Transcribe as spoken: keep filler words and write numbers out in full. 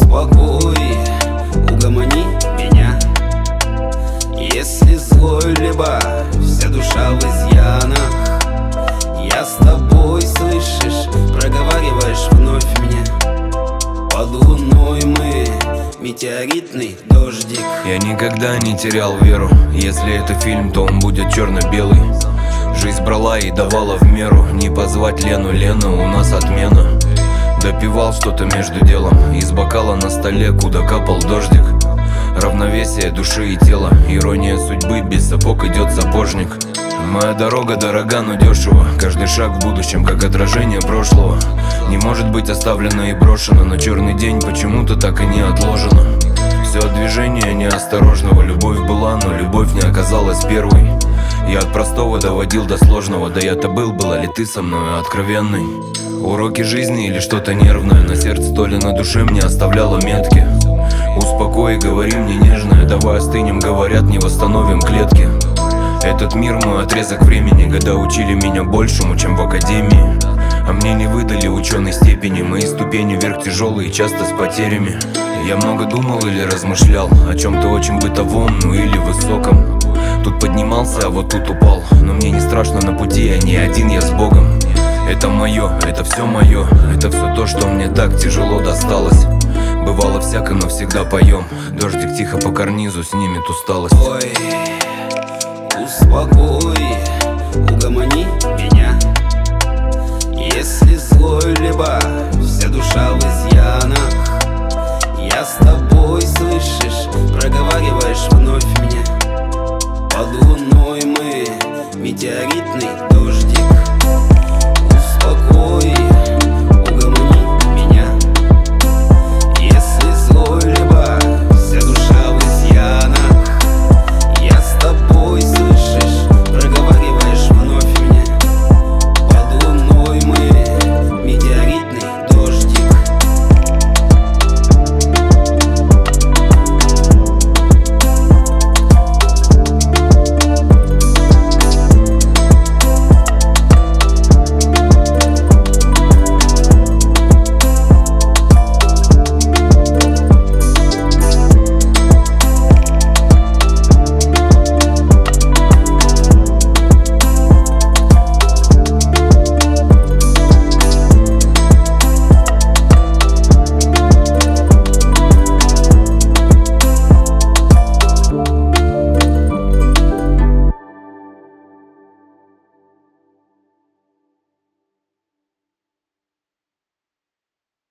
Успокой, угомони меня. Если злой, либо вся душа в изъянах, я с тобой, слышишь, проговариваешь вновь мне. Под луной мы, метеоритный дождик. Я никогда не терял веру. Если это фильм, то он будет черно-белый. Жизнь брала и давала в меру. Не позвать Лену, Лена, у нас отмена. Допивал что-то между делом из бокала на столе, куда капал дождик. Равновесие души и тела, ирония судьбы, без сапог идет сапожник. Моя дорога дорога, но дешево. Каждый шаг в будущем, как отражение прошлого. Не может быть оставлено и брошено, но черный день почему-то так и не отложено. Все от движения неосторожного. Любовь была, но любовь не оказалась первой. Я от простого доводил до сложного. Да я-то был, была ли ты со мной откровенной? Уроки жизни или что-то нервное на сердце, то ли на душе мне оставляло метки. Успокой, говори мне нежное, давай остынем, говорят, не восстановим клетки. Этот мир мой отрезок времени, года учили меня большему, чем в академии. А мне не выдали ученой степени, мои ступени вверх тяжелые, часто с потерями. Я много думал или размышлял о чем-то очень бытовом, ну или высоком. Тут поднимался, а вот тут упал, но мне не страшно на пути, я не один, я с Богом. Это мое, это все мое, это все то, что мне так тяжело досталось. Бывало всяко, но всегда поем. Дождик тихо по карнизу снимет усталость. Ой, успокой, угомони меня. Если злой, либо вся душа в изъянах, я с тобой, слышишь, проговариваешь вновь мне. Под луной мы, метеоритный дождик.